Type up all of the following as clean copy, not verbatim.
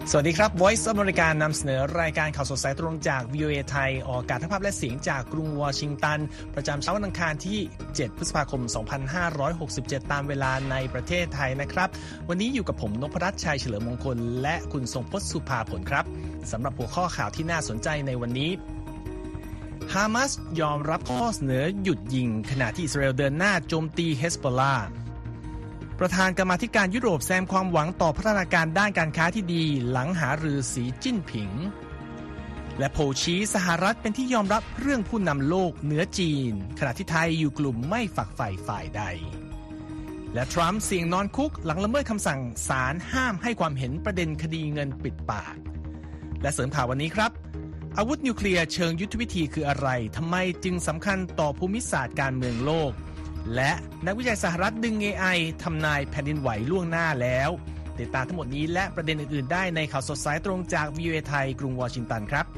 สวัสดีครับ Voice of America นำเสนอรายการข่าวสดสายตรงจาก VOA ไทยออกอากาศทั้งภาพและเสียงจากกรุงวอชิงตันประจำเช้าวันอังคารที่7พฤษภาคม2567ตามเวลาในประเทศไทยนะครับวันนี้อยู่กับผมนพรัตน์ชัยเฉลิมมงคลและคุณทรงพจน์สุภาผลครับสำหรับหัวข้อข่าวที่น่าสนใจในวันนี้ฮามาสยอมรับข้อเสนอหยุดยิงขณะที่อิสราเอลเดินหน้าโจมตีเฮซบอลลาห์ประธานกรรมาธิการยุโรปแสดงความหวังต่อพัฒนาการด้านการค้าที่ดีหลังหารือสีจิ้นผิงและโผชี้สหรัฐเป็นที่ยอมรับเรื่องผู้นำโลกเหนือจีนขณะที่ไทยอยู่กลุ่มไม่ฝักใฝ่ฝ่ายใดและทรัมป์เสี่ยงนอนคุกหลังละเมิดคำสั่งศาลห้ามให้ความเห็นประเด็นคดีเงินปิดปากและเสริมข่าววันนี้ครับอาวุธนิวเคลียร์เชิงยุทธวิธีคืออะไรทำไมจึงสำคัญต่อภูมิศาสตร์การเมืองโลกและนักวิจัยสหรัฐดึง AI ทำนายแผ่นดินไหวล่วงหน้าแล้วติดตามทั้งหมดนี้และประเด็นอื่นๆได้ในข่าวสดสายตรงจาก VOA ไทยกรุงวอชิงตันครับ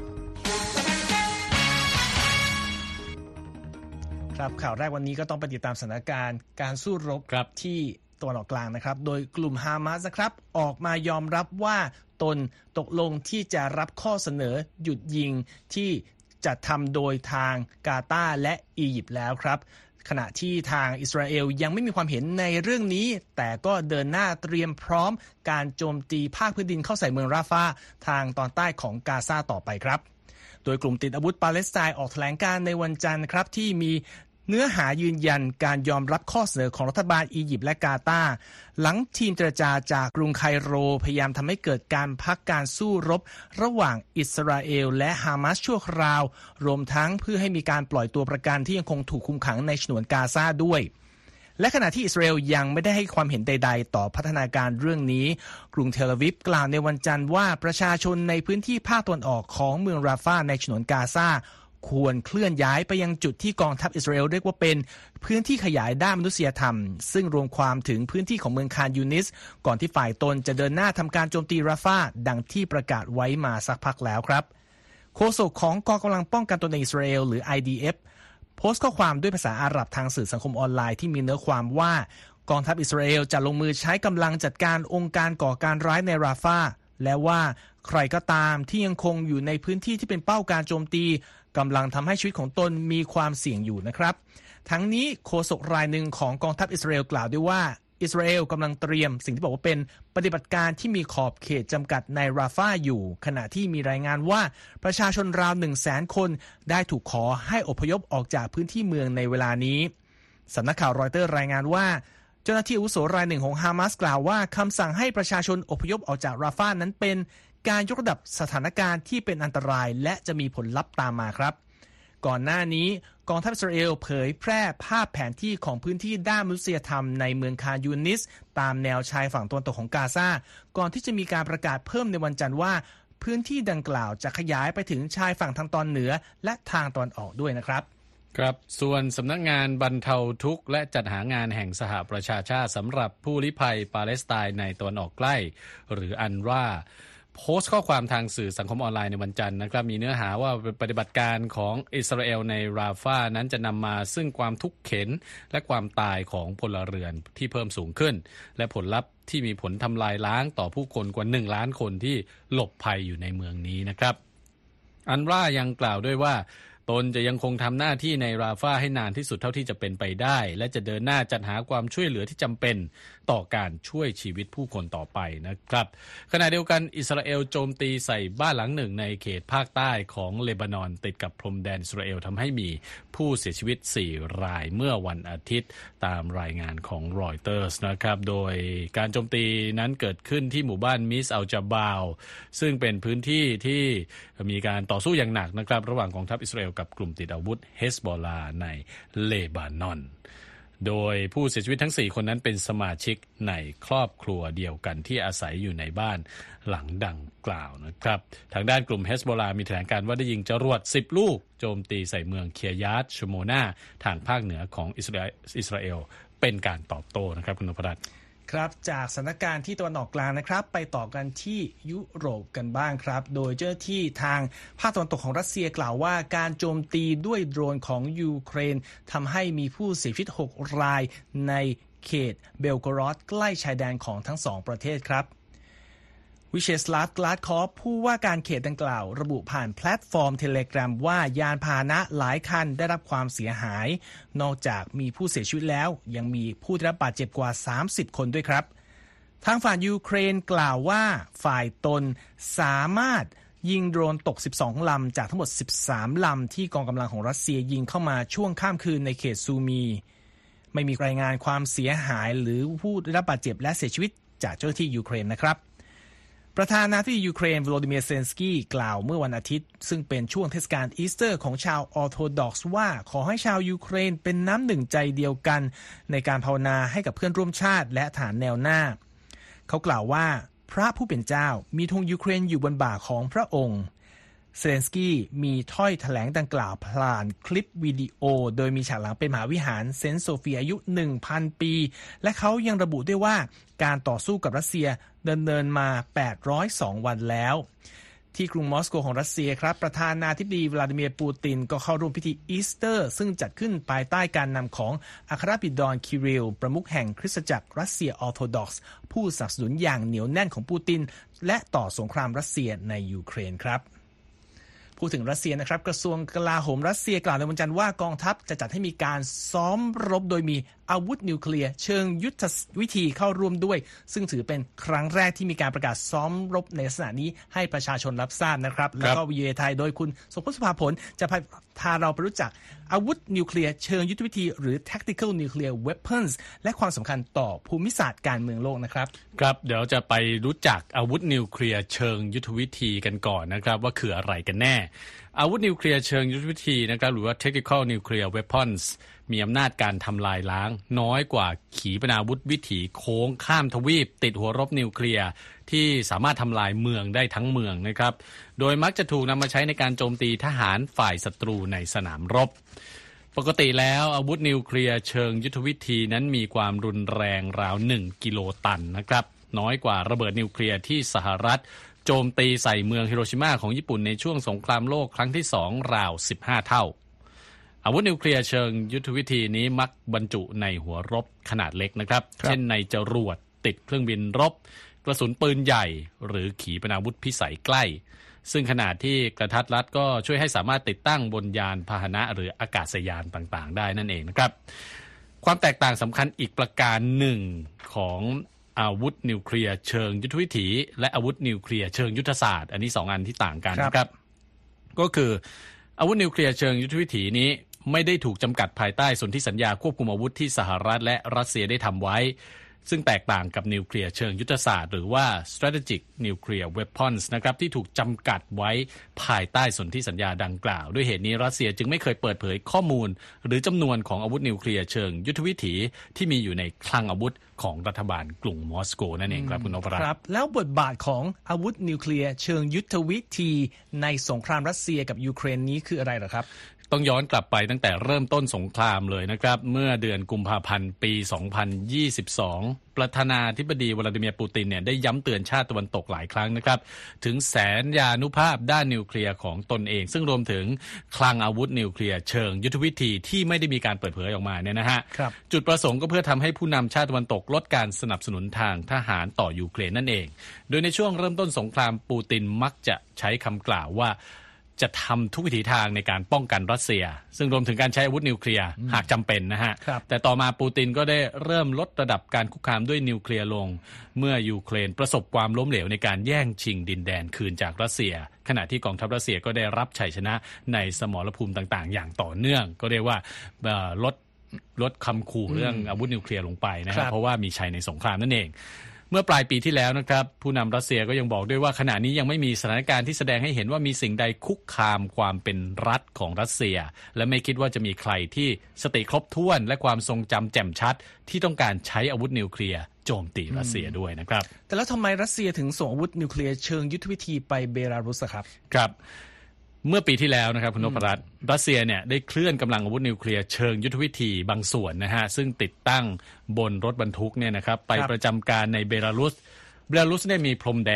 ครับข่าวแรกวันนี้ก็ต้องไปติดตามสถานการณ์การสู้รบที่ตะวันออกกลางนะครับโดยกลุ่มฮามาสนะครับออกมายอมรับว่าตนตกลงที่จะรับข้อเสนอหยุดยิงที่จัดทำโดยทางกาตาร์และอียิปต์แล้วครับขณะที่ทางอิสราเอลยังไม่มีความเห็นในเรื่องนี้แต่ก็เดินหน้าเตรียมพร้อมการโจมตีภาคพื้นดินเข้าใส่เมืองราฟาทางตอนใต้ของกาซาต่อไปครับโดยกลุ่มติดอาวุธปาเลสไตน์ออกแถลงการณ์ในวันจันทร์ครับที่มีเนื้อหายืนยันการยอมรับข้อเสนอของรัฐบาลอียิปต์และกาตาร์หลังทีมเจรจาจากกรุงไคโรพยายามทำให้เกิดการพักการสู้รบระหว่างอิสราเอลและฮามาสชั่วคราวรวมทั้งเพื่อให้มีการปล่อยตัวประกันที่ยังคงถูกคุมขังในฉนวนกาซาด้วยและขณะที่อิสราเอลยังไม่ได้ให้ความเห็นใดๆต่อพัฒนาการเรื่องนี้กรุงเทลอาวิฟกล่าวในวันจันทร์ว่าประชาชนในพื้นที่ภาคตะวันออกของเมืองราฟาในฉนวนกาซาควรเคลื่อนย้ายไปยังจุดที่กองทัพอิสราเอลเรียกว่าเป็นพื้นที่ขยายด้านมนุษยธรรมซึ่งรวมความถึงพื้นที่ของเมืองคานยูนิสก่อนที่ฝ่ายตนจะเดินหน้าทำการโจมตีราฟาดังที่ประกาศไว้มาสักพักแล้วครับโฆษกของกองกำลังป้องกันตนเองอิสราเอลหรือ IDF โพสต์ข้อความด้วยภาษาอาหรับทางสื่อสังคมออนไลน์ที่มีเนื้อความว่ากองทัพอิสราเอลจะลงมือใช้กำลังจัดการองค์การก่อการร้ายในราฟาและว่าใครก็ตามที่ยังคงอยู่ในพื้นที่ที่เป็นเป้าการโจมตีกำลังทำให้ชีวิตของตนมีความเสี่ยงอยู่นะครับทั้งนี้โฆษกรายหนึ่งของกองทัพอิสราเอลกล่าวด้วยว่าอิสราเอลกำลังเตรียมสิ่งที่บอกว่าเป็นปฏิบัติการที่มีขอบเขตจำกัดในราฟาอยู่ขณะที่มีรายงานว่าประชาชนราว 100,000 คนได้ถูกขอให้อพยพออกจากพื้นที่เมืองในเวลานี้สำนักข่าวรอยเตอร์รายงานว่าเจ้าหน้าที่อาวุโสรายหนึ่งของฮามาสกล่าวว่าคำสั่งให้ประชาชนอพยพออกจากราฟานั้นเป็นการยกระดับสถานการณ์ที่เป็นอันตรายและจะมีผลลัพธ์ตามมาครับก่อนหน้านี้กองทัพอิสราเอลเผยแพร่ภาพแผนที่ของพื้นที่ด้านมนุษยธรรมในเมืองคานยูนิสตามแนวชายฝั่งตะวันตกของกาซาก่อนที่จะมีการประกาศเพิ่มในวันจันทร์ว่าพื้นที่ดังกล่าวจะขยายไปถึงชายฝั่งทางตอนเหนือและทางตอนออกด้วยนะครับครับส่วนสำนักงานบรรเทาทุกข์และจัดหางานแห่งสหประชาชาติสำหรับผู้ลี้ภัยปาเลสไตน์ในตะวันออกใกล้หรืออันว่าโพสต์ข้อความทางสื่อสังคมออนไลน์ในวันจันทร์นะครับมีเนื้อหาว่าปฏิบัติการของอิสราเอลในราฟานั้นจะนำมาซึ่งความทุกข์เข็ญและความตายของพลเรือนที่เพิ่มสูงขึ้นและผลลัพธ์ที่มีผลทำลายล้างต่อผู้คนกว่า1 ล้านคนที่หลบภัยอยู่ในเมืองนี้นะครับอันว่ายังกล่าวด้วยว่าตนจะยังคงทำหน้าที่ในราฟาให้นานที่สุดเท่าที่จะเป็นไปได้และจะเดินหน้าจัดหาความช่วยเหลือที่จำเป็นต่อการช่วยชีวิตผู้คนต่อไปนะครับขณะเดียวกันอิสราเอลโจมตีใส่บ้านหลังหนึ่งในเขตภาคใต้ของเลบานอนติดกับพรมแดนอิสราเอลทำให้มีผู้เสียชีวิต4 รายเมื่อวันอาทิตย์ตามรายงานของรอยเตอร์สนะครับโดยการโจมตีนั้นเกิดขึ้นที่หมู่บ้านมิสอัลจาบาลซึ่งเป็นพื้นที่ที่มีการต่อสู้อย่างหนักนะครับระหว่างกองทัพอิสราเอลกับกลุ่มติดอาวุธเฮซบอลลาห์ในเลบานอนโดยผู้เสียชีวิตทั้ง4 คนนั้นเป็นสมาชิกในครอบครัวเดียวกันที่อาศัยอยู่ในบ้านหลังดังกล่าวนะครับทางด้านกลุ่มเฮซบอลลาห์มีแถลงการว่าได้ยิงจรวด10 ลูกโจมตีใส่เมืองเคียยาตชโมนาทางภาคเหนือของอิสราเอลเป็นการตอบโต้นะครับคุณนพรัตน์ครับจากสถานการณ์ที่ตะวันออกกลางนะครับไปต่อกันที่ยุโรปกันบ้างครับโดยเจ้าหน้าที่ทางภาคตะวันตกของรัสเซียกล่าวว่าการโจมตีด้วยโดรนของยูเครนทำให้มีผู้เสียชีวิต6 รายในเขตเบลโกรอดใกล้ชายแดนของทั้ง2 ประเทศครับวิเชสลาฟ กลาดคอฟผู้ว่าการเขตดังกล่าวระบุผ่านแพลตฟอร์มเทเลกรามว่ายานพาหนะหลายคันได้รับความเสียหายนอกจากมีผู้เสียชีวิตแล้วยังมีผู้ได้รับบาดเจ็บกว่า30คนด้วยครับทางฝ่ายยูเครนกล่าวว่าฝ่ายตนสามารถยิงโดรนตก12ลำจากทั้งหมด13ลำที่กองกำลังของรัสเซียยิงเข้ามาช่วงข้ามคืนในเขตซูมีไม่มีรายงานความเสียหายหรือผู้ได้รับบาดเจ็บและเสียชีวิตจากเจ้าหน้าที่ยูเครนนะครับประธานาธิบดียูเครนโวโลดิเมียร์ เซเลนสกี้กล่าวเมื่อวันอาทิตย์ซึ่งเป็นช่วงเทศกาลอีสเตอร์ของชาวออร์โธดอกซ์ว่าขอให้ชาวยูเครนเป็นน้ำหนึ่งใจเดียวกันในการภาวนาให้กับเพื่อนร่วมชาติและฐานแนวหน้าเขากล่าวว่าพระผู้เป็นเจ้ามีธงยูเครนอยู่บนบ่าของพระองค์เซเลนสกี้มีถ้อยแถลงดังกล่าวผ่านคลิปวิดีโอโดยมีฉากหลังเป็นมหาวิหารเซนต์โซเฟียอายุ 1,000 ปีและเขายังระบุด้วยว่าการต่อสู้กับรัสเซียดำเนินมา802วันแล้วที่กรุงมอสโกของรัสเซียครับประธานาธิบดีวลาดิเมียร์ปูตินก็เข้าร่วมพิธีอีสเตอร์ซึ่งจัดขึ้นภายใต้การนำของอัครบิดรคิริลประมุขแห่งคริสตจักรรัสเซียออร์โธดอกซ์ผู้สนับสนุนอย่างเหนียวแน่นของปูตินและต่อสงครามรัสเซียในยูเครนครับพูดถึงรัสเซียนะครับกระทรวงกลาโหมรัสเซียกล่าวในวันจันทร์ว่ากองทัพจะจัดให้มีการซ้อมรบโดยมีอาวุธนิวเคลียร์เชิงยุทธวิธีเข้าร่วมด้วยซึ่งถือเป็นครั้งแรกที่มีการประกาศซ้อมรบในลักษณะนี้ให้ประชาชนรับทราบนะครับแล้วก็วิทยาไทยโดยคุณสมพศ สุภาผลจะพาเราไปรู้จักอาวุธนิวเคลียร์เชิงยุทธวิธีหรือ tactical nuclear weapons และความสำคัญต่อภูมิศาสตร์การเมืองโลกนะครับครับเดี๋ยวจะไปรู้จักอาวุธนิวเคลียร์เชิงยุทธวิธีกันก่อนนะครับว่าคืออะไรกันแน่อาวุธนิวเคลียร์เชิงยุทธวิธีนะครับหรือว่า tactical nuclear weapons มีอำนาจการทำลายล้างน้อยกว่าขีปนาวุธวิถีโค้งข้ามทวีปติดหัวรบนิวเคลียร์ที่สามารถทำลายเมืองได้ทั้งเมืองนะครับโดยมักจะถูกนำมาใช้ในการโจมตีทหารฝ่ายศัตรูในสนามรบปกติแล้วอาวุธนิวเคลียร์เชิงยุทธวิธีนั้นมีความรุนแรงราว1กิโลตันนะครับน้อยกว่าระเบิดนิวเคลียร์ที่สหรัฐโจมตีใส่เมืองฮิโรชิมาของญี่ปุ่นในช่วงสงครามโลกครั้งที่2ราว15เท่าอาวุธนิวเคลียร์เชิงยุทธวิธีนี้มักบรรจุในหัวรบขนาดเล็กนะครับเช่นในจรวดติดเครื่องบินรบกระสุนปืนใหญ่หรือขีปนาวุธพิสัยใกล้ซึ่งขนาดที่กระทัดรัดก็ช่วยให้สามารถติดตั้งบนยานพาหนะหรืออากาศยานต่างๆได้นั่นเองนะครับความแตกต่างสำคัญอีกประการหนึ่งของอาวุธนิวเคลียร์เชิงยุทธวิถีและอาวุธนิวเคลียร์เชิงยุทธศาสตร์อันนี้2อันที่ต่างกันนะครับก็คืออาวุธนิวเคลียร์เชิงยุทธวิถีนี้ไม่ได้ถูกจำกัดภายใต้สนธิสัญญาควบคุมอาวุธที่สหรัฐและรัสเซียได้ทำไว้ซึ่งแตกต่างกับนิวเคลียร์เชิงยุทธศาสตร์หรือว่า strategic nuclear weapons นะครับที่ถูกจำกัดไว้ภายใต้สนธิสัญญาดังกล่าวด้วยเหตุนี้รัสเซียจึงไม่เคยเปิดเผยข้อมูลหรือจำนวนของอาวุธนิวเคลียร์เชิงยุทธวิถีที่มีอยู่ในคลังอาวุธของรัฐบาลกรุงมอสโกนั่นเองครับคุณนพรัตน์ครับแล้วบทบาทของอาวุธนิวเคลียร์เชิงยุทธวิธีในสงครามรัสเซียกับยูเครนนี้คืออะไรเหรอครับต้องย้อนกลับไปตั้งแต่เริ่มต้นสงครามเลยนะครับเมื่อเดือนกุมภาพันธ์ปี 2022 ประธานาธิบดีวลาดิเมียร์ปูตินเนี่ยได้ย้ำเตือนชาติตะวันตกหลายครั้งนะครับถึงแสนยานุภาพด้านนิวเคลียร์ของตนเองซึ่งรวมถึงคลังอาวุธนิวเคลียร์เชิงยุทธวิธีที่ไม่ได้มีการเปิดเผยออกมาเนี่ยนะฮะจุดประสงค์ก็เพื่อทำให้ผู้นำชาติตะวันตกลดการสนับสนุนทางทหารต่อยูเครนนั่นเองโดยในช่วงเริ่มต้นสงครามปูตินมักจะใช้คำกล่าวว่าจะทำทุกวิถีทางในการป้องกันรัสเซียซึ่งรวมถึงการใช้อาวุธนิวเคลียร์หากจำเป็นนะฮะแต่ต่อมาปูตินก็ได้เริ่มลดระดับการคุกคามด้วยนิวเคลียร์ลงเมื่อยูเครนประสบความล้มเหลวในการแย่งชิงดินแดนคืนจากรัสเซียขณะที่กองทัพรัสเซียก็ได้รับชัยชนะในสมรภูมิต่างๆอย่างต่อเนื่องก็เรียกว่าลดคำขู่เรื่องอาวุธนิวเคลียร์ลงไปนะครับเพราะว่ามีชัยในสงครามนั่นเองเมื่อปลายปีที่แล้วนะครับผู้นำรัสเซียก็ยังบอกด้วยว่าขณะนี้ยังไม่มีสถานการณ์ที่แสดงให้เห็นว่ามีสิ่งใดคุกคามความเป็นรัฐของรัสเซียและไม่คิดว่าจะมีใครที่สติครบถ้วนและความทรงจำแจ่มชัดที่ต้องการใช้อาวุธนิวเคลียร์โจมตีรัสเซียด้วยนะครับแต่แล้วทำไมรัสเซียถึงส่งอาวุธนิวเคลียร์เชิงยุทธวิธีไปเบลารุสครับครับเมื่อปีที่แล้วนะครับคุณนพรัตน์รัสเซียเนี่ยได้เคลื่อนกำลังอาวุธนิวเคลียร์เชิงยุทธวิธีบางส่วนนะฮะซึ่งติดตั้งบนรถบรรทุกเนี่ยนะครับไปประจำการในเบลารุสเนี่ยมีพรมแดน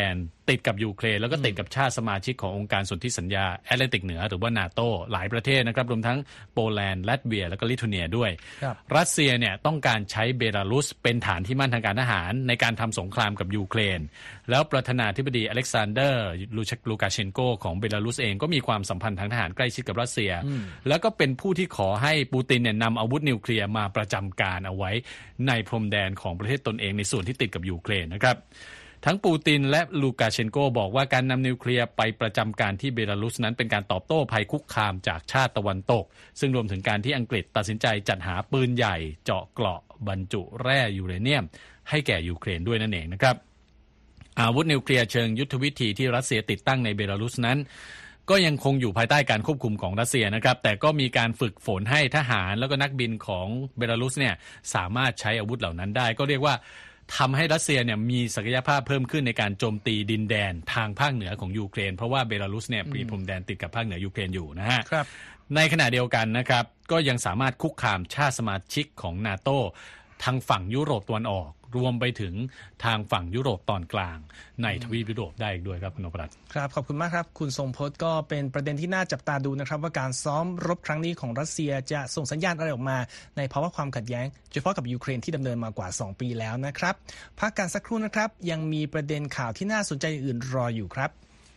ติดกับยูเครนแล้วก็ติดกับชาติสมาชิกขององค์การสนธิสัญญาแอตแลนติกเหนือหรือว่านาโตหลายประเทศนะครับรวมทั้งโปแลนด์ลัตเวียแล้วก็ลิทัวเนียด้วยรัสเซียเนี่ยต้องการใช้เบลารุสเป็นฐานที่มั่นทางการทหารในการทำสงครามกับยูเครนแล้วประธานาธิบดีอเล็กซานเดอร์ลูกาเชนโกของเบลารุสเองก็มีความสัมพันธ์ทางทหารใกล้ชิดกับรัสเซียแล้วก็เป็นผู้ที่ขอให้ปูตินเนี่ยนำอาวุธนิวเคลียร์มาประจำการเอาไว้ในพรมแดนของประเทศตนเองในส่วนที่ติดกับยูเครนนะครับทั้งปูตินและลูกาเชนโกบอกว่าการนำนิวเคลียร์ไปประจำการที่เบลารุสนั้นเป็นการตอบโต้ภัยคุกคามจากชาติตะวันตกซึ่งรวมถึงการที่อังกฤษตัดสินใจจัดหาปืนใหญ่เจาะเกราะบรรจุแร่ยูเรเนียมให้แก่ยูเครนด้วยนั่นเองนะครับอาวุธนิวเคลียร์เชิงยุทธวิธีที่รัสเซียติดตั้งในเบลารุสนั้นก็ยังคงอยู่ภายใต้การควบคุมของรัสเซียนะครับแต่ก็มีการฝึกฝนให้ทหารแล้วก็นักบินของเบลารุสเนี่ยสามารถใช้อาวุธเหล่านั้นได้ก็เรียกว่าทำให้รัสเซียเนี่ยมีศักยภาพเพิ่มขึ้นในการโจมตีดินแดนทางภาคเหนือของยูเครนเพราะว่าเบลารุสเนี่ยมีพรมแดนติดกับภาคเหนือยูเครนอยู่นะฮะในขณะเดียวกันนะครับก็ยังสามารถคุกคามชาติสมาชิกของนาโต้ทางฝั่งยุโรปตะวันออกรวมไปถึงทางฝั่งยุโรปตอนกลางในทวีปยุโรปได้อีกด้วยครับคุณนพรัตน์ครับขอบคุณมากครับคุณทรงพจน์ก็เป็นประเด็นที่น่าจับตาดูนะครับว่าการซ้อมรบครั้งนี้ของรัสเซียจะส่งสัญญาณอะไรออกมาในภาวะความขัดแย้งโดยเฉพาะกับยูเครนที่ดำเนินมากว่า2ปีแล้วนะครับพักกันสักครู่นะครับยังมีประเด็นข่าวที่น่าสนใจอื่นรออยู่ครับ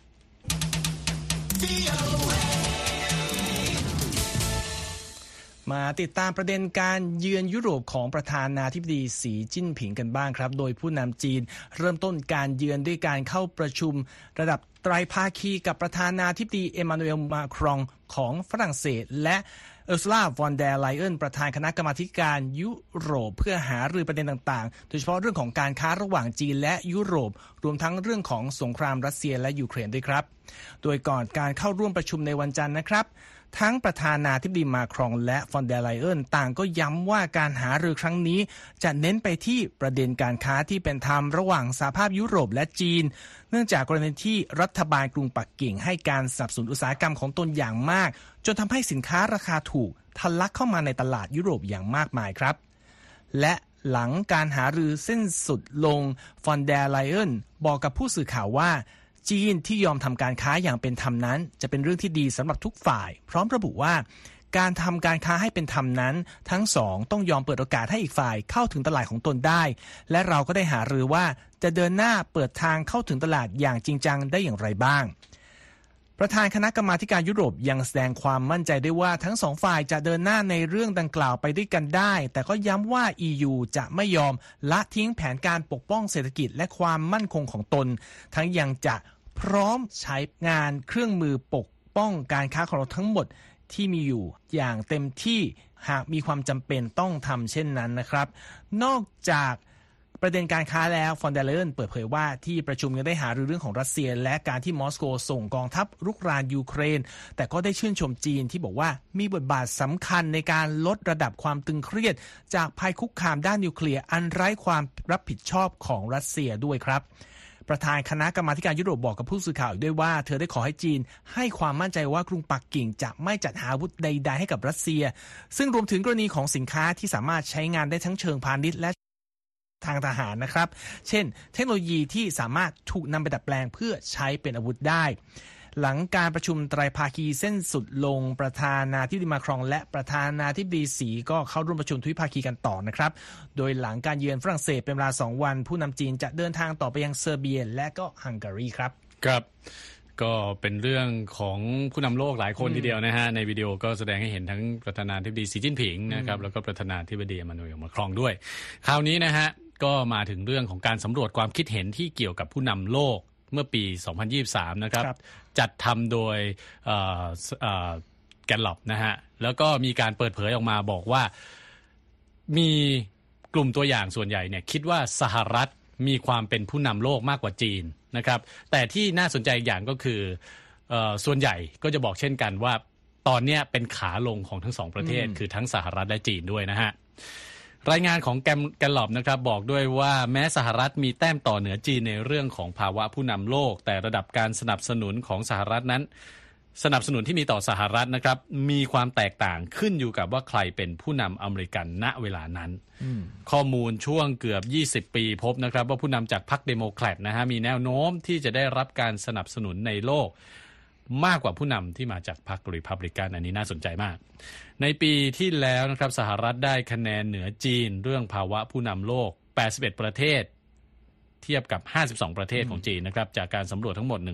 มาติดตามประเด็นการเยือนยุโรปของประธานาธิบดีสีจิ้นผิงกันบ้างครับโดยผู้นำจีนเริ่มต้นการเยือนด้วยการเข้าประชุมระดับไตรภาคีกับประธานาธิบดีเอมานูเอลมาครองของฝรั่งเศสและเออร์ซูลาวอนเดอร์ไลเอนประธานคณะกรรมาการยุโรปเพื่อหารือประเด็นต่างๆโดยเฉพาะเรื่องของการค้าระหว่างจีนและยุโรปรวมทั้งเรื่องของสงครามรัสเซียและยูเครนด้วยครับโดยก่อนการเข้าร่วมประชุมในวันจันทร์นะครับทั้งประธานาธิบดีมาครองและฟอนเดอร์ไลเอนต่างก็ย้ำว่าการหารือครั้งนี้จะเน้นไปที่ประเด็นการค้าที่เป็นธรรมระหว่างสหภาพยุโรปและจีนเนื่องจากกรณีที่รัฐบาลกรุงปักกิ่งให้การสนับสนุนอุตสาหกรรมของตนอย่างมากจนทำให้สินค้าราคาถูกทะลักเข้ามาในตลาดยุโรปอย่างมากมายครับและหลังการหารือสิ้นสุดลงฟอนเดอร์ไลเอนบอกกับผู้สื่อข่าวว่าจีนที่ยอมทำการค้าอย่างเป็นธรรมนั้นจะเป็นเรื่องที่ดีสำหรับทุกฝ่ายพร้อมระบุว่าการทำการค้าให้เป็นธรรมนั้นทั้งสองต้องยอมเปิดโอกาสให้อีกฝ่ายเข้าถึงตลาดของตนได้และเราก็ได้หารือว่าจะเดินหน้าเปิดทางเข้าถึงตลาดอย่างจริงจังได้อย่างไรบ้างประธานคณะกรรมาการยุโรปยังแสดงความมั่นใจได้ว่าทั้งสองฝ่ายจะเดินหน้าในเรื่องดังกล่าวไปด้วยกันได้แต่ก็ย้ำว่า EU จะไม่ยอมละทิ้งแผนการปกป้องเศรษฐกิจและความมั่นคงของตนทั้งยังจะพร้อมใช้งานเครื่องมือปกป้องการค้าของเราทั้งหมดที่มีอยู่อย่างเต็มที่หากมีความจำเป็นต้องทำเช่นนั้นนะครับนอกจากประเด็นการค้าแล้วฟอนเดอร์ไลเอนเปิดเผยว่าที่ประชุมยังได้หารือเรื่องของรัสเซียและการที่มอสโกส่งกองทัพรุกรานยูเครนแต่ก็ได้ชื่นชมจีนที่บอกว่ามีบทบาทสำคัญในการลดระดับความตึงเครียดจากภัยคุกคามด้านนิวเคลียร์อันไร้ความรับผิดชอบของรัสเซียด้วยครับประธานคณะกรรมาการยุโรปบอกกับผู้สื่อข่าวด้วยว่าเธอได้ขอให้จีนให้ความมั่นใจว่ากรุงปักกิ่งจะไม่จัดหาอาวุธใดๆให้กับรัสเซียซึ่งรวมถึงกรณีของสินค้าที่สามารถใช้งานได้ทั้งเชิงพาณิชย์และทางทหารนะครับเช่นเทคโนโลยีที่สามารถถูกนำไปดัดแปลงเพื่อใช้เป็นอาวุธได้หลังการประชุมไตรภาคีเส้นสุดลงประธานาธิบดีมาครองและประธานาธิบดีสีก็เข้าร่วมประชุมทวิภาคีกันต่อนะครับโดยหลังการเยือนฝรั่งเศสเป็นเวลา2วันผู้นำจีนจะเดินทางต่อไปยังเซอร์เบียและก็ฮังการีครับครับก็เป็นเรื่องของผู้นำโลกหลายคนทีเดียวนะฮะในวิดีโอก็แสดงให้เห็นทั้งประธานาธิบดีสีจิ้นผิงนะครับแล้วก็ประธานาธิบดีเอมานูเอลมาครองด้วยคราวนี้นะฮะก็มาถึงเรื่องของการสำรวจความคิดเห็นที่เกี่ยวกับผู้นำโลกเมื่อปี 2023 นะครับจัดทำโดยแกนล็อบนะฮะแล้วก็มีการเปิดเผยออกมาบอกว่ามีกลุ่มตัวอย่างส่วนใหญ่เนี่ยคิดว่าสหรัฐมีความเป็นผู้นำโลกมากกว่าจีนนะครับแต่ที่น่าสนใจอย่างก็คือส่วนใหญ่ก็จะบอกเช่นกันว่าตอนนี้เป็นขาลงของทั้งสองประเทศคือทั้งสหรัฐและจีนด้วยนะฮะรายงานของแกนล็อบนะครับบอกด้วยว่าแม้สหรัฐมีแต้มต่อเหนือจีนในเรื่องของภาวะผู้นำโลกแต่ระดับการสนับสนุนของสหรัฐนั้นสนับสนุนที่มีต่อสหรัฐนะครับมีความแตกต่างขึ้นอยู่กับว่าใครเป็นผู้นำอเมริกันณเวลานั้นข้อมูลช่วงเกือบ20ปีพบนะครับว่าผู้นำจากพรรคเดโมแครตนะฮะมีแนวโน้มที่จะได้รับการสนับสนุนในโลกมากกว่าผู้นำที่มาจากพรรครีพับลิกันอันนี้น่าสนใจมากในปีที่แล้วนะครับสหรัฐได้คะแนนเหนือจีนเรื่องภาวะผู้นำโลก81ประเทศเทียบกับ52ประเทศของจีนนะครับจากการสำรวจทั้งหมด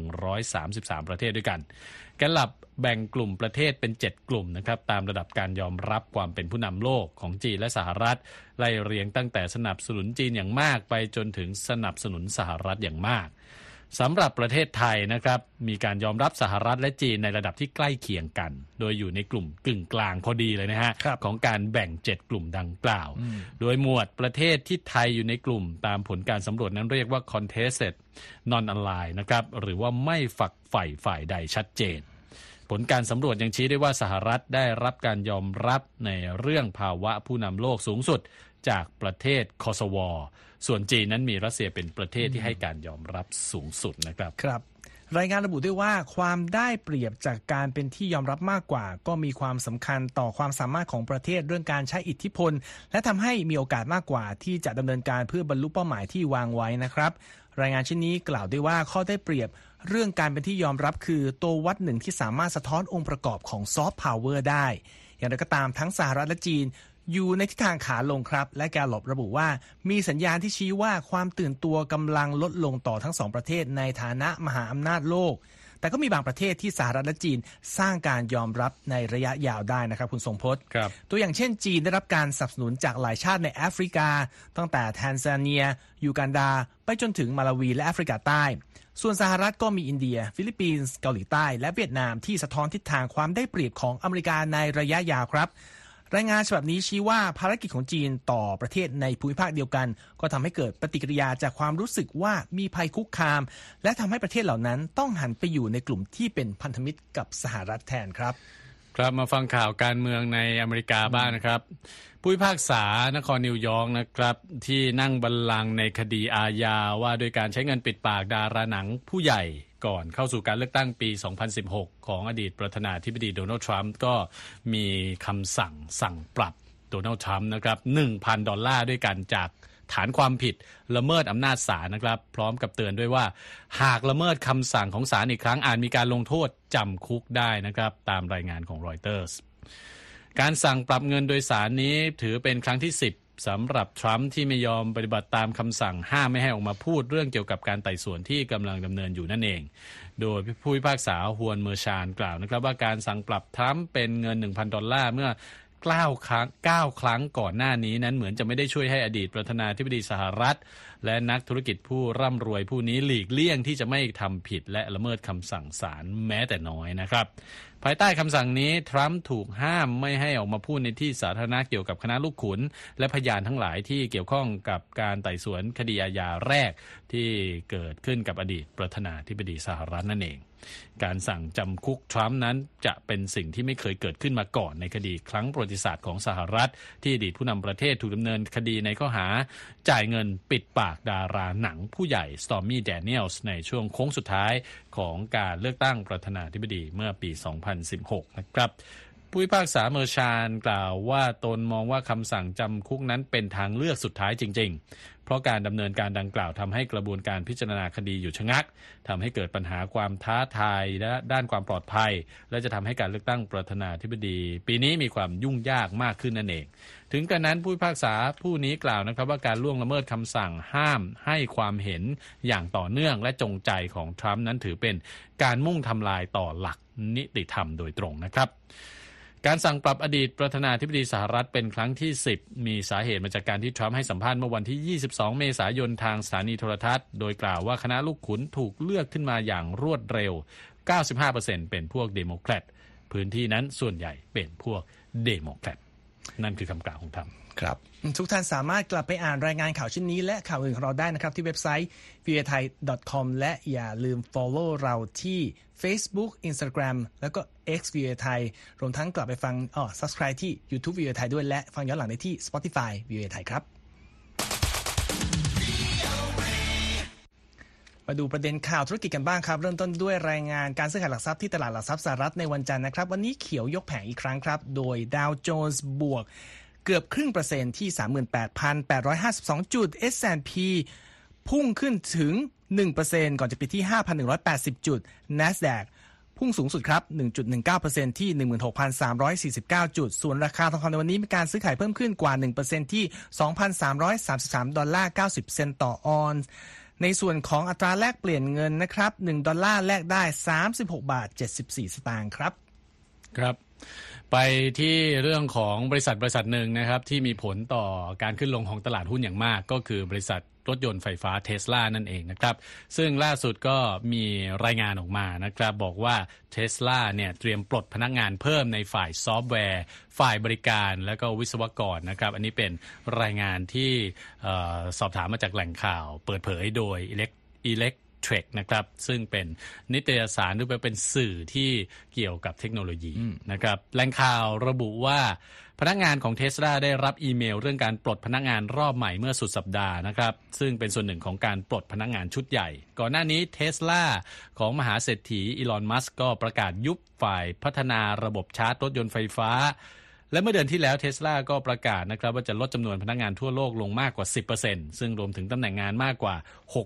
133ประเทศด้วยกันแกลลับแบ่งกลุ่มประเทศเป็น7กลุ่มนะครับตามระดับการยอมรับความเป็นผู้นำโลกของจีนและสหรัฐไล่เรียงตั้งแต่สนับสนุนจีนอย่างมากไปจนถึงสนับสนุนสหรัฐอย่างมากสำหรับประเทศไทยนะครับมีการยอมรับสหรัฐและจีนในระดับที่ใกล้เคียงกันโดยอยู่ในกลุ่มกึ่งกลางพอดีเลยนะฮะของการแบ่ง7กลุ่มดังกล่าวโดยหมวดประเทศที่ไทยอยู่ในกลุ่มตามผลการสำรวจนั้นเรียกว่า contested non-aligned นะครับหรือว่าไม่ฝักใฝ่ฝ่ายใดชัดเจนผลการสำรวจยังชี้ได้ว่าสหรัฐได้รับการยอมรับในเรื่องภาวะผู้นำโลกสูงสุดจากประเทศคอสโวส่วนจีนนั้นมีรัสเซียเป็นประเทศที่ให้การยอมรับสูงสุดนะครับครับรายงานระบุด้วยว่าความได้เปรียบจากการเป็นที่ยอมรับมากกว่าก็มีความสำคัญต่อความสามารถของประเทศเรื่องการใช้อิทธิพลและทำให้มีโอกาสมากกว่าที่จะดำเนินการเพื่อบรรลุเป้าหมายที่วางไว้นะครับรายงานชิ้นนี้กล่าวด้วยว่าข้อได้เปรียบเรื่องการเป็นที่ยอมรับคือตัววัดหนึ่งที่สามารถสะท้อนองค์ประกอบของซอฟต์พาวเวอร์ได้อย่างไรก็ตามทั้งสหรัฐและจีนอยู่ในทิศทางขาลงครับและแกลลอบระบุว่ามีสัญญาณที่ชี้ว่าความตื่นตัวกำลังลดลงต่อทั้งสองประเทศในฐานะมหาอำนาจโลกแต่ก็มีบางประเทศที่สหรัฐและจีนสร้างการยอมรับในระยะยาวได้นะครับคุณทรงพจน์ตัวอย่างเช่นจีนได้รับการสนับสนุนจากหลายชาติในแอฟริกาตั้งแต่แทนซาเนียยูกันดาไปจนถึงมาลาวีและแอฟริกาใต้ส่วนสหรัฐก็มีอินเดียฟิลิปปินส์เกาหลีใต้และเวียดนามที่สะท้อนทิศทางความได้เปรียบของอเมริกาในระยะยาวครับรายงานฉบับนี้ชี้ว่าภารกิจของจีนต่อประเทศในภูมิภาคเดียวกันก็ทำให้เกิดปฏิกิริยาจากความรู้สึกว่ามีภัยคุกคามและทำให้ประเทศเหล่านั้นต้องหันไปอยู่ในกลุ่มที่เป็นพันธมิตรกับสหรัฐแทนครับครับมาฟังข่าวการเมืองในอเมริกาบ้างนะครับผู้พิพากษานครนิวยอร์กนะครับที่นั่งบัลลังก์ในคดีอาญาว่าโดยการใช้เงินปิดปากดาราหนังผู้ใหญ่ก่อนเข้าสู่การเลือกตั้งปี 2016 ของอดีตประธานาธิบดีโดนัลด์ทรัมป์ก็มีคำสั่งปรับโดนัลด์ทรัมป์นะครับ $1,000 ด้วยกันจากฐานความผิดละเมิดอำนาจศาลนะครับพร้อมกับเตือนด้วยว่าหากละเมิดคำสั่งของศาลอีกครั้งอาจมีการลงโทษจำคุกได้นะครับตามรายงานของรอยเตอร์สการสั่งปรับเงินโดยศาลนี้ถือเป็นครั้งที่10สำหรับทรัมป์ที่ไม่ยอมปฏิบัติตามคำสั่งห้ามไม่ให้ออกมาพูดเรื่องเกี่ยวกับการไต่สวนที่กำลังดำเนินอยู่นั่นเองโดยผู้พิพากษาฮวนเมอร์ชานกล่าวนะครับว่าการสั่งปรับทรัมป์เป็นเงิน $1,000 เมื่อ9 ครั้งก่อนหน้านี้นั้นเหมือนจะไม่ได้ช่วยให้อดีตประธานาธิบดีสหรัฐและนักธุรกิจผู้ร่ำรวยผู้นี้หลีกเลี่ยงที่จะไม่ทำผิดและละเมิดคำสั่งศาลแม้แต่น้อยนะครับภายใต้คำสั่งนี้ทรัมป์ถูกห้ามไม่ให้ออกมาพูดในที่สาธารณะเกี่ยวกับคณะลูกขุนและพยานทั้งหลายที่เกี่ยวข้องกับการไต่สวนคดีอาญาแรกที่เกิดขึ้นกับอดีตประธานาธิบดีสหรัฐนั่นเองการสั่งจำคุกทรัมป์นั้นจะเป็นสิ่งที่ไม่เคยเกิดขึ้นมาก่อนในคดีครั้งประวัติศาสตร์ของสหรัฐที่อดีตผู้นำประเทศถูกดำเนินคดีในข้อหาจ่ายเงินปิดปากดาราหนังผู้ใหญ่สตอร์มี่แดเนียลส์ในช่วงโค้งสุดท้ายของการเลือกตั้งประธานาธิบดีเมื่อปี 2016 นะครับผู้พิพากษาเมอร์ชานกล่าวว่าตนมองว่าคำสั่งจำคุกนั้นเป็นทางเลือกสุดท้ายจริงๆเพราะการดำเนินการดังกล่าวทำให้กระบวนการพิจารณาคดีอยู่ชะงักทำให้เกิดปัญหาความท้าทายและด้านความปลอดภัยและจะทำให้การเลือกตั้งประธานาธิบดีปีนี้มีความยุ่งยากมากขึ้นนั่นเองถึงกระนั้นผู้พิพากษาผู้นี้กล่าวนะครับว่าการล่วงละเมิดคำสั่งห้ามให้ความเห็นอย่างต่อเนื่องและจงใจของทรัมป์นั้นถือเป็นการมุ่งทำลายต่อหลักนิติธรรมโดยตรงนะครับการสั่งปรับอดีตประธานาธิบดีสหรัฐเป็นครั้งที่10มีสาเหตุมาจากการที่ทรัมป์ให้สัมภาษณ์เมื่อวันที่22เมษายนทางสถานีโทรทัศน์โดยกล่าวว่าคณะลูกขุนถูกเลือกขึ้นมาอย่างรวดเร็ว 95% เป็นพวกเดโมแครตพื้นที่นั้นส่วนใหญ่เป็นพวกเดโมแครตนั่นคือคำกล่าวของทรัมป์ครับทุกท่านสามารถกลับไปอ่านรายงานข่าวชิ้นนี้และข่าวอื่นของเราได้นะครับที่เว็บไซต์ voathai.com และอย่าลืม follow เราที่ Facebook Instagram แล้วก็ X VOA Thai รวมทั้งกลับไปฟังsubscribe ที่ YouTube VOA Thai ด้วยและฟังย้อนหลังได้ที่ Spotify VOA Thai ครับมาดูประเด็นข่าวธุรกิจกันบ้างครับเริ่มต้นด้วยรายงานการซื้อขายหลักทรัพย์ที่ตลาดหลักทรัพย์สหรัฐในวันจันทร์นะครับวันนี้เขียวยกแผงอีกครั้งครับโดยดาวโจนส์บวกเกือบครึ่งเปอร์เซ็นต์ที่ 38,852 จุด S&P พุ่งขึ้นถึง 1% ก่อนจะปิดที่ 5,180 จุด NASDAQ พุ่งสูงสุดครับ 1.19% ที่ 16,349 จุดส่วนราคาทองคำในวันนี้มีการซื้อขายเพิ่มขึ้นกว่า 1% ที่ $2,333.90 ต่อออนซ์ในส่วนของอัตราแลกเปลี่ยนเงินนะครับ$1แลกได้ 36.74 สตางค์ครับครับไปที่เรื่องของบริษัทหนึ่งนะครับที่มีผลต่อการขึ้นลงของตลาดหุ้นอย่างมากก็คือบริษัทรถยนต์ไฟฟ้า Tesla นั่นเองนะครับซึ่งล่าสุดก็มีรายงานออกมานะครับบอกว่า Tesla เนี่ยเตรียมปลดพนักงานเพิ่มในฝ่ายซอฟต์แวร์ฝ่ายบริการและก็วิศวกรนะครับอันนี้เป็นรายงานที่สอบถามมาจากแหล่งข่าวเปิดเผยโดย Electrek นะครับซึ่งเป็นนิตยสารหรือเป็นสื่อที่เกี่ยวกับเทคโนโลยีนะครับแหล่งข่าวระบุว่าพนักงานของ Tesla ได้รับอีเมลเรื่องการปลดพนักงานรอบใหม่เมื่อสุดสัปดาห์นะครับซึ่งเป็นส่วนหนึ่งของการปลดพนักงานชุดใหญ่ก่อนหน้านี้ Tesla ของมหาเศรษฐีอีลอนมัสก์ก็ประกาศยุบฝ่ายพัฒนาระบบชาร์จรถยนต์ไฟฟ้าและเมื่อเดือนที่แล้ว Tesla ก็ประกาศนะครับว่าจะลดจำนวนพนักงานทั่วโลกลงมากกว่า 10% ซึ่งรวมถึงตำแหน่งงานมากกว่า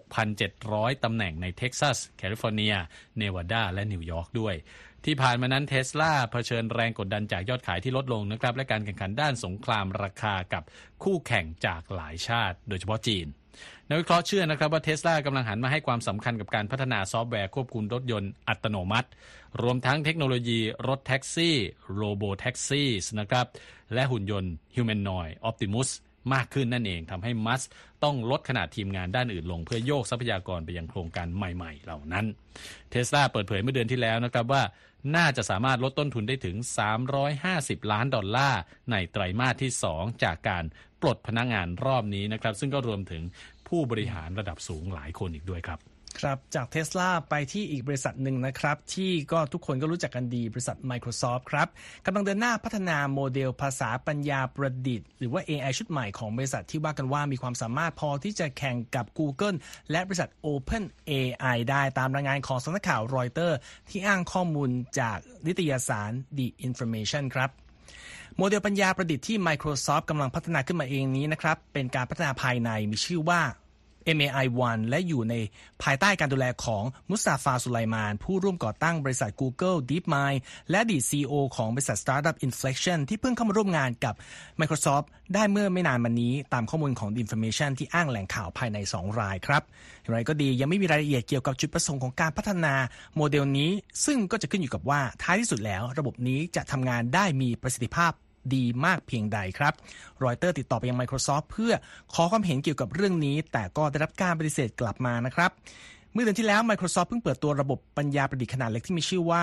6,700 ตำแหน่งในเท็กซัสแคลิฟอร์เนียเนวาดาและนิวยอร์กด้วยที่ผ่านมานั้น Tesla เผชิญแรงกดดันจากยอดขายที่ลดลงนะครับและการแข่งขันด้านสงครามราคากับคู่แข่งจากหลายชาติโดยเฉพาะจีนนักวิเคราะห์เชื่อนะครับว่า Tesla กำลังหันมาให้ความสำคัญกับการพัฒนาซอฟต์แวร์ควบคุมรถยนต์อัตโนมัติรวมทั้งเทคโนโลยีรถแท็กซี่โรโบแท็กซี่นะครับและหุ่นยนต์ Humanoid Optimus มากขึ้นนั่นเองทำให้มัสต้องลดขนาดทีมงานด้านอื่นลงเพื่อโยกทรัพยากรไปยังโครงการใหม่ๆเหล่านั้น Tesla เปิดเผยเมื่อเดือนที่แล้วนะครับว่าน่าจะสามารถลดต้นทุนได้ถึง$350 ล้านในไตรมาสที่2จากการปลดพนักงานรอบนี้นะครับซึ่งก็รวมถึงผู้บริหารระดับสูงหลายคนอีกด้วยครับครับจาก Tesla ไปที่อีกบริษัทหนึ่งนะครับที่ก็ทุกคนก็รู้จักกันดีบริษัท Microsoft ครับกำลังเดินหน้าพัฒนาโมเดลภาษาปัญญาประดิษฐ์หรือว่า AI ชุดใหม่ของบริษัทที่ว่ากันว่ามีความสามารถพอที่จะแข่งกับ Google และบริษัท OpenAI ได้ตามรายงานของสำนักข่าว Reuters ที่อ้างข้อมูลจากนิตยสาร The Information ครับโมเดลปัญญาประดิษฐ์ที่ Microsoft กำลังพัฒนาขึ้นมาเองนี้นะครับเป็นการพัฒนาภายในมีชื่อว่าMAI-1 และอยู่ในภายใต้การดูแลของมุสตาฟา สุไลมานผู้ร่วมก่อตั้งบริษัท Google DeepMind และอดีต CEO ของบริษัท Startup Inflection ที่เพิ่งเข้ามาร่วมงานกับ Microsoft ได้เมื่อไม่นานมานี้ตามข้อมูลของ The Information ที่อ้างแหล่งข่าวภายใน2รายครับอย่างไรก็ดียังไม่มีรายละเอียดเกี่ยวกับจุดประสงค์ของการพัฒนาโมเดลนี้ซึ่งก็จะขึ้นอยู่กับว่าท้ายที่สุดแล้วระบบนี้จะทำงานได้มีประสิทธิภาพดีมากเพียงใดครับรอยเตอร์ติดต่อไปยัง Microsoft เพื่อขอความเห็นเกี่ยวกับเรื่องนี้แต่ก็ได้รับการปฏิเสธกลับมานะครับเมื่อเดือนที่แล้ว Microsoft เพิ่งเปิดตัวระบบปัญญาประดิษฐ์ขนาดเล็กที่มีชื่อว่า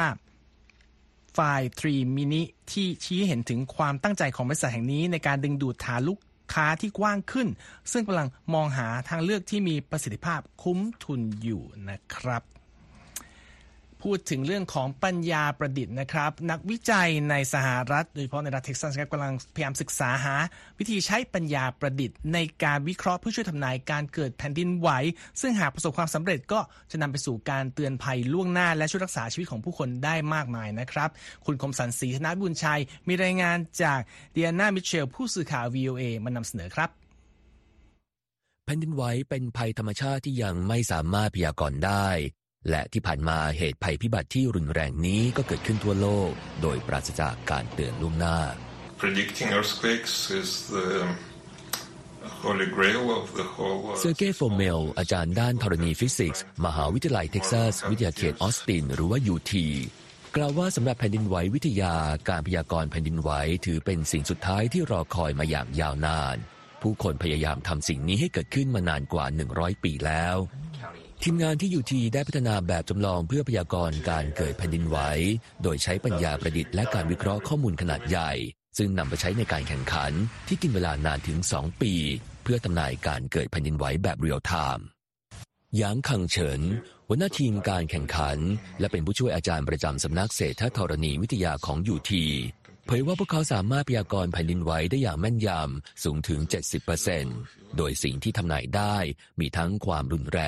Phi 3 Mini ที่ชี้เห็นถึงความตั้งใจของบริษัทแห่งนี้ในการดึงดูดฐานลูกค้าที่กว้างขึ้นซึ่งกำลังมองหาทางเลือกที่มีประสิทธิภาพคุ้มทุนอยู่นะครับพูดถึงเรื่องของปัญญาประดิษฐ์นะครับนักวิจัยในสหรัฐโดยเฉพาะในรัฐเท็กซัสกำลังพยายามศึกษาหาวิธีใช้ปัญญาประดิษฐ์ในการวิเคราะห์เพื่อช่วยทำนายการเกิดแผ่นดินไหวซึ่งหากประสบความสำเร็จก็จะนำไปสู่การเตือนภัยล่วงหน้าและช่วยรักษาชีวิตของผู้คนได้มากมายนะครับคุณคมสันต์ ศรีธนบุญชัยมีรายงานจากเดียนามิเชลผู้สื่อข่าว VOA มานำเสนอครับแผ่นดินไหวเป็นภัยธรรมชาติที่ยังไม่สามารถพยากรณ์ได้และที่ผ่านมาเหตุภัยพิบัติที่รุนแรงนี้ก็เกิดขึ้นทั่วโลกโดยปราศจากการเตือนล่วงหน้า Predicting earthquakes is the holy grail of the whole เซอร์เกย์ โฟเมลอาจารย์ด้านธรณีฟิสิกส์มหาวิทยาลัยเท็กซัสวิทยาเขตออสตินหรือว่า UT กล่าวว่าสำหรับแผ่นดินไหววิทยาการพยากรณ์แผ่นดินไหวถือเป็นสิ่งสุดท้ายที่รอคอยมาอย่างยาวนานผู้คนพยายามทำสิ่งนี้ให้เกิดขึ้นมานานกว่า100ปีแล้วทีมงานที่ UT ได้พัฒนาแบบจำลองเพื่อพยากรณ์การเกิดแผ่นดินไหวโดยใช้ปัญญาประดิษฐ์และการวิเคราะห์ข้อมูลขนาดใหญ่ซึ่งนำไปใช้ในการแข่งขันที่กินเวลานานถึง2ปีเพื่อทำนายการเกิดแผ่นดินไหวแบบเรียลไทม์หยางคังเฉินหัวหน้าทีมการแข่งขันและเป็นผู้ช่วยอาจารย์ประจำสำนักเศรษฐธรณีวิทยาของ UT เผยว่าพวกเขาสามารถพยากรณ์แผ่นดินไหวได้อย่างแม่นยำสูงถึง 70% โดยสิ่งที่ทำนายได้มีทั้งความรุนแรง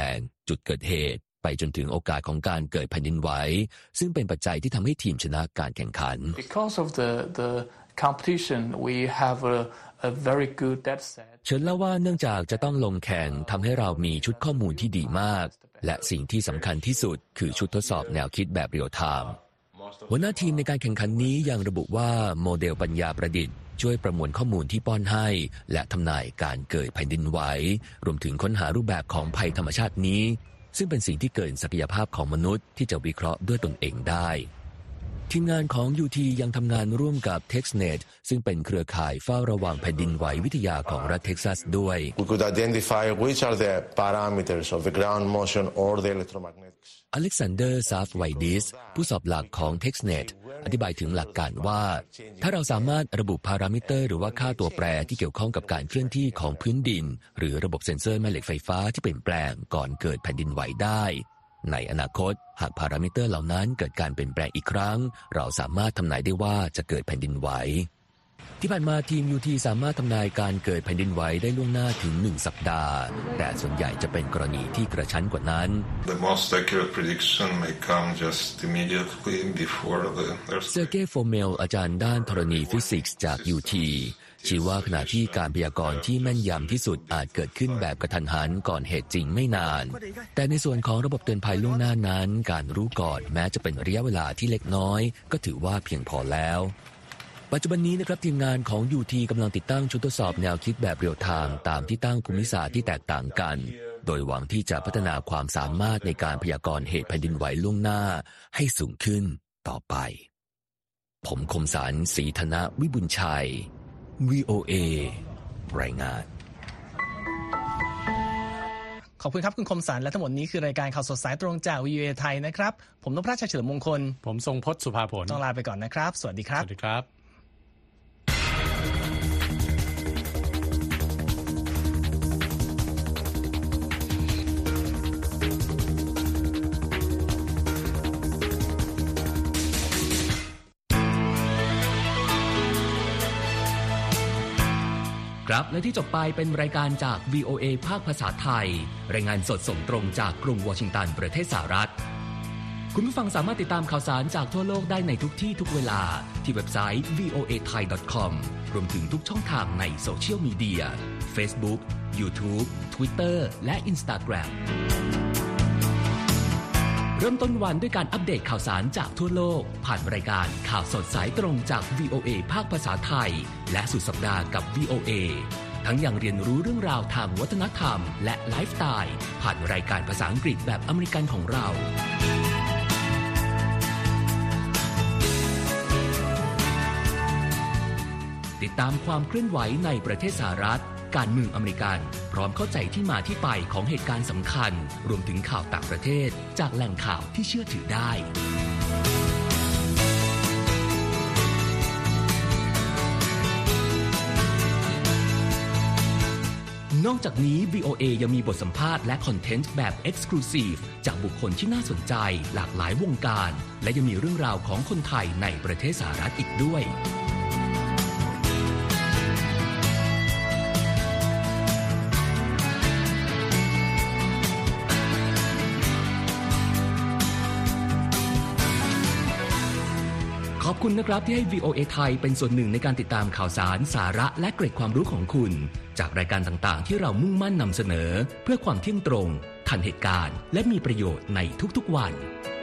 จุดเกิดเหตุไปจนถึงโอกาสของการเกิดแผ่นดินไหวซึ่งเป็นปัจจัยที่ทำให้ทีมชนะการแข่งขัน Because of the competition, we have a very good data set. เฉินเล่าว่าเนื่องจากจะต้องลงแข่งทำให้เรามีชุดข้อมูลที่ดีมากและสิ่งที่สำคัญที่สุดคือชุดทดสอบแนวคิดแบบเรียลไทม์หัวหน้าทีมในการแข่งขันนี้ยังระบุว่าโมเดลปัญญาประดิษฐ์ช่วยประมวลข้อมูลที่ป้อนให้และทำนายการเกิดแผ่นดินไหวรวมถึงค้นหารูปแบบของภัยธรรมชาตินี้ซึ่งเป็นสิ่งที่เกินศักยภาพของมนุษย์ที่จะวิเคราะห์ด้วยตนเองได้ทีมงานของ UT ยังทำงานร่วมกับ TexNet ซึ่งเป็นเครือข่ายเฝ้าระวังแผ่นดินไหววิทยาของรัฐเท็กซัสด้วย We could identify which are the parameters of the ground motion or the electromagnetics. อเล็กซานเดอร์ ซาฟไวดิสผู้สอบหลักของ TexNet อธิบายถึงหลักการว่าถ้าเราสามารถระบุพารามิเตอร์หรือว่าค่าตัวแปรที่เกี่ยวข้องกับการเคลื่อนที่ของพื้นดินหรือระบบเซ็นเซอร์แม่เหล็กไฟฟ้าที่เปลี่ยนแปลงก่อนเกิดแผ่นดินไหวได้ในอนาคตหากพารามิเตอร์เหล่านั้นเกิดการเปลี่ยนแปลงอีกครั้งเราสามารถทำนายได้ว่าจะเกิดแผ่นดินไหวที่ผ่านมาทีม UT สามารถทำนายการเกิดแผ่นดินไหวได้ล่วงหน้าถึง1สัปดาห์แต่ส่วนใหญ่จะเป็นกรณีที่กระชั้นกว่านั้น The most accurate prediction may come just immediately before the earthquake. เซอร์เกย์ โฟเมลอาจารย์ด้านธรณีฟิสิกส์จาก UT ชี้ว่าขณะที่การพยากรณ์ที่แม่นยำที่สุดอาจเกิดขึ้นแบบกระทันหันก่อนเหตุจริงไม่นานแต่ในส่วนของระบบเตือนภัยล่วงหน้านั้นการรู้ก่อนแม้จะเป็นระยะเวลาที่เล็กน้อยก็ถือว่าเพียงพอแล้วปัจจุบันนี้นะครับทีมงานของ UT กำลังติดตั้งชุดทดสอบแนวคิดแบบเรียลไทม์ตามที่ตั้งภูมิศาสตร์ที่แตกต่างกันโดยหวังที่จะพัฒนาความสามารถในการพยากรณ์เหตุแผ่นดินไหวล่วงหน้าให้สูงขึ้นต่อไปผมคมสันต์ ศรีธนวิบุญชัย VOA รายงานขอบคุณครับคุณคมสันต์และทั้งหมดนี้คือรายการข่าวสดสายตรงจาก VOA ไทยนะครับผมนพราช เฉลิมมงคลผมทรงพจน์สุภาผลต้องลาไปก่อนนะครับสวัสดีครับสวัสดีครับครับและที่จบไปเป็นรายการจาก VOA ภาคภาษาไทยรายงานสดส่งตรงจากกรุงวอชิงตันประเทศสหรัฐคุณผู้ฟังสามารถติดตามข่าวสารจากทั่วโลกได้ในทุกที่ทุกเวลาที่เว็บไซต์ voathai.com รวมถึงทุกช่องทางในโซเชียลมีเดีย Facebook YouTube Twitter และ Instagram เริ่มต้นวันด้วยการอัปเดตข่าวสารจากทั่วโลกผ่านรายการข่าวสดสายตรงจาก VOA ภาคภาษาไทยและสุดสัปดาห์กับ VOA ทั้งยังเรียนรู้เรื่องราวทางวัฒนธรรมและไลฟ์สไตล์ผ่านรายการภาษาอังกฤษแบบอเมริกันของเราติดตามความเคลื่อนไหวในประเทศสหรัฐการเมืองอเมริกันพร้อมเข้าใจที่มาที่ไปของเหตุการณ์สำคัญรวมถึงข่าวต่างประเทศจากแหล่งข่าวที่เชื่อถือได้นอกจากนี้ VOA ยังมีบทสัมภาษณ์และคอนเทนต์แบบ Exclusive จากบุคคลที่น่าสนใจหลากหลายวงการและยังมีเรื่องราวของคนไทยในประเทศสหรัฐอีกด้วยขอบคุณนะครับที่ให้ VOA ไทยเป็นส่วนหนึ่งในการติดตามข่าวสารสาระและเกร็ดความรู้ของคุณจากรายการต่างๆที่เรามุ่งมั่นนำเสนอเพื่อความเที่ยงตรงทันเหตุการณ์และมีประโยชน์ในทุกๆวัน